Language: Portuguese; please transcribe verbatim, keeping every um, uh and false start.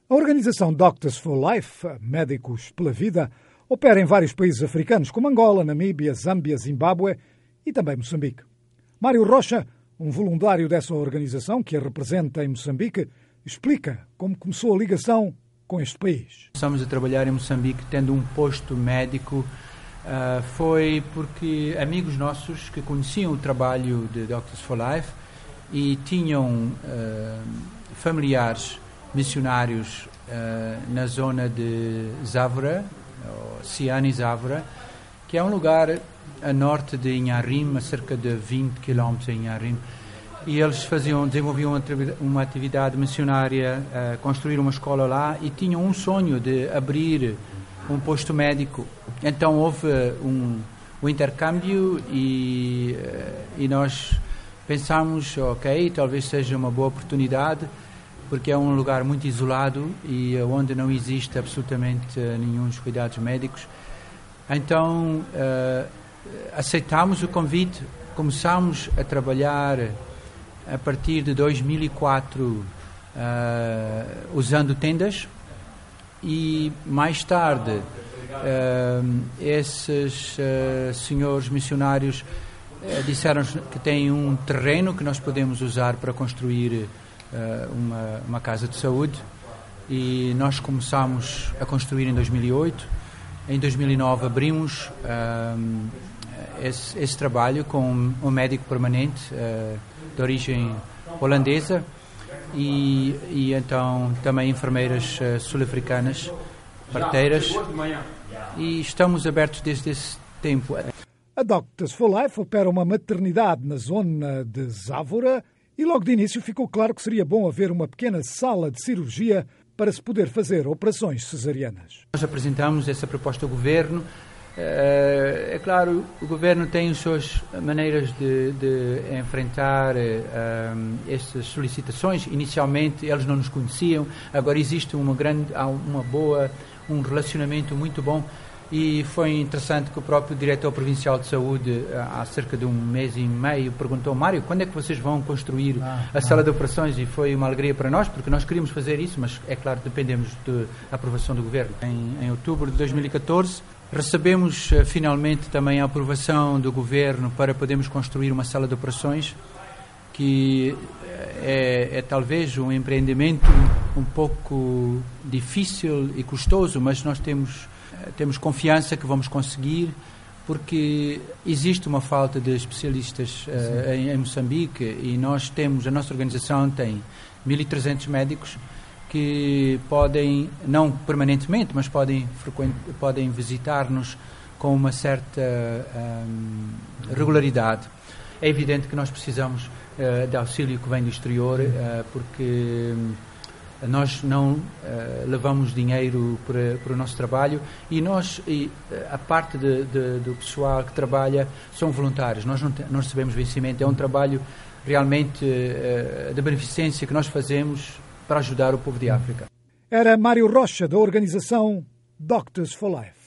A organização Doctors for Life, Médicos pela Vida, opera em vários países africanos, como Angola, Namíbia, Zâmbia, Zimbábue e também Moçambique. Mário Rocha, um voluntário dessa organização que a representa em Moçambique, explica como começou a ligação com este país. Começamos a trabalhar em Moçambique tendo um posto médico. Uh, foi porque amigos nossos que conheciam o trabalho de Doctors for Life e tinham uh, familiares missionários uh, na zona de Závora, Ciane Závora, que é um lugar a norte de Inharim, a cerca de vinte quilómetros de Inharim, e eles faziam, desenvolviam uma atividade missionária, uh, construíram uma escola lá e tinham um sonho de abrir um posto médico. Então houve um, um intercâmbio e, uh, e nós pensámos, ok, talvez seja uma boa oportunidade, porque é um lugar muito isolado e onde não existe absolutamente uh, nenhum cuidados médicos. Então uh, aceitámos o convite, começámos a trabalhar a partir de dois mil e quatro uh, usando tendas e mais tarde uh, esses uh, senhores missionários uh, disseram que têm um terreno que nós podemos usar para construir uh, uma, uma casa de saúde, e nós começámos a construir em dois mil e oito. Em dois mil e nove abrimos uh, esse, esse trabalho com um médico permanente uh, de origem holandesa e, e então também enfermeiras uh, sul-africanas, parteiras, e estamos abertos desde esse tempo. A Doctors for Life opera uma maternidade na zona de Závora e logo de início ficou claro que seria bom haver uma pequena sala de cirurgia para se poder fazer operações cesarianas. Nós apresentamos essa proposta ao governo. É claro, o governo tem as suas maneiras de, de enfrentar um, estas solicitações. Inicialmente eles não nos conheciam, agora existe uma grande, uma boa, um relacionamento muito bom, e foi interessante que o próprio diretor provincial de saúde, há cerca de um mês e meio, perguntou: Mário, quando é que vocês vão construir ah, a sala ah. de operações? E foi uma alegria para nós, porque nós queríamos fazer isso, mas é claro, dependemos da aprovação do governo. Em, em outubro de dois mil e catorze, recebemos uh, finalmente também a aprovação do governo para podermos construir uma sala de operações, que é, é talvez um empreendimento um pouco difícil e custoso, mas nós temos, uh, temos confiança que vamos conseguir, porque existe uma falta de especialistas uh, em, em Moçambique, e nós temos, a nossa organização tem mil e trezentos médicos que podem, não permanentemente, mas podem, frequent, podem visitar-nos com uma certa um, regularidade. É evidente que nós precisamos uh, de auxílio que vem do exterior, uh, porque nós não uh, levamos dinheiro para, para o nosso trabalho, e nós, e, a parte de, de, do pessoal que trabalha são voluntários, nós não, te, não recebemos vencimento, é um trabalho realmente uh, de beneficência que nós fazemos para ajudar o povo de África. Era Mário Rocha, da organização Doctors for Life.